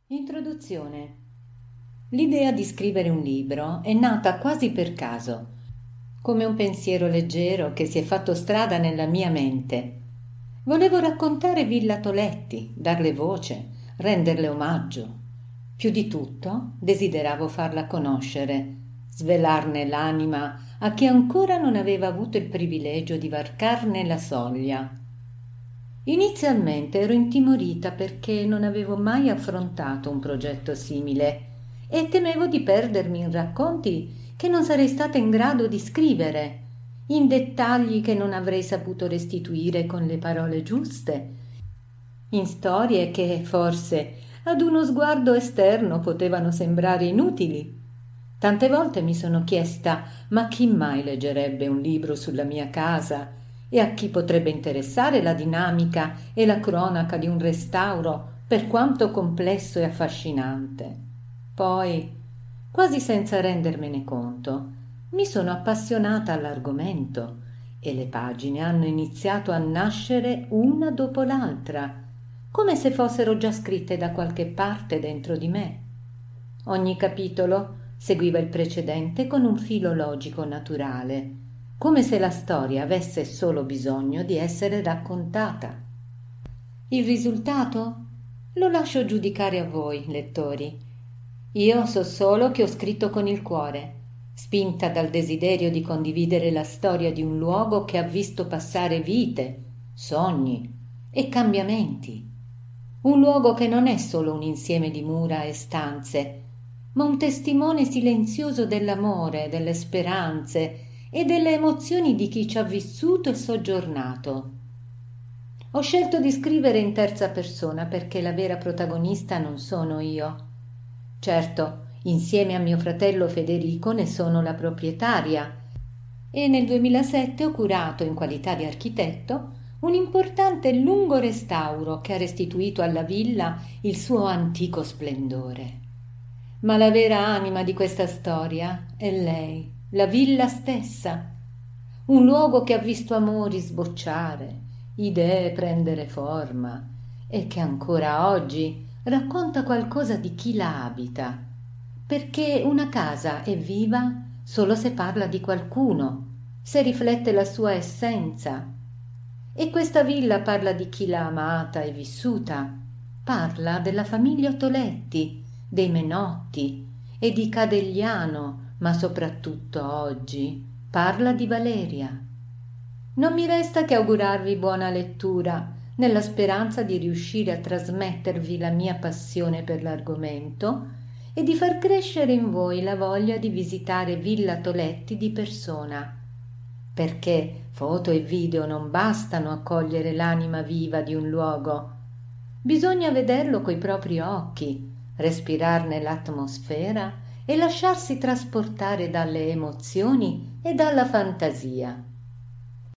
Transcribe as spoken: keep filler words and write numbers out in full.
Introduzione. L'idea di scrivere un libro è nata quasi per caso, come un pensiero leggero che si è fatto strada nella mia mente. Volevo raccontare Villa Toletti, darle voce, renderle omaggio. Più di tutto desideravo farla conoscere, svelarne l'anima a chi ancora non aveva avuto il privilegio di varcarne la soglia. Inizialmente ero intimorita perché non avevo mai affrontato un progetto simile e temevo di perdermi in racconti che non sarei stata in grado di scrivere, in dettagli che non avrei saputo restituire con le parole giuste, in storie che forse ad uno sguardo esterno potevano sembrare inutili. Tante volte mi sono chiesta: ma chi mai leggerebbe un libro sulla mia casa? E a chi potrebbe interessare la dinamica e la cronaca di un restauro, per quanto complesso e affascinante? Poi, quasi senza rendermene conto, mi sono appassionata all'argomento e le pagine hanno iniziato a nascere una dopo l'altra, come se fossero già scritte da qualche parte dentro di me. Ogni capitolo seguiva il precedente con un filo logico naturale, come se la storia avesse solo bisogno di essere raccontata. Il risultato? Lo lascio giudicare a voi, lettori. Io so solo che ho scritto con il cuore, spinta dal desiderio di condividere la storia di un luogo che ha visto passare vite, sogni e cambiamenti. Un luogo che non è solo un insieme di mura e stanze, ma un testimone silenzioso dell'amore, delle speranze e delle emozioni di chi ci ha vissuto e soggiornato. Ho scelto di scrivere in terza persona perché la vera protagonista non sono io. Certo, insieme a mio fratello Federico ne sono la proprietaria e nel duemilasette ho curato in qualità di architetto un importante e lungo restauro che ha restituito alla villa il suo antico splendore. Ma la vera anima di questa storia è lei, la villa stessa, un luogo che ha visto amori sbocciare, idee prendere forma e che ancora oggi racconta qualcosa di chi la abita, perché una casa è viva solo se parla di qualcuno, se riflette la sua essenza. E questa villa parla di chi l'ha amata e vissuta, parla della famiglia Toletti, dei Menotti e di Cadegliano, ma soprattutto oggi parla di Valeria. Non mi resta che augurarvi buona lettura, nella speranza di riuscire a trasmettervi la mia passione per l'argomento e di far crescere in voi la voglia di visitare Villa Toletti di persona, perché foto e video non bastano a cogliere l'anima viva di un luogo. Bisogna vederlo coi propri occhi, respirarne l'atmosfera e lasciarsi trasportare dalle emozioni e dalla fantasia.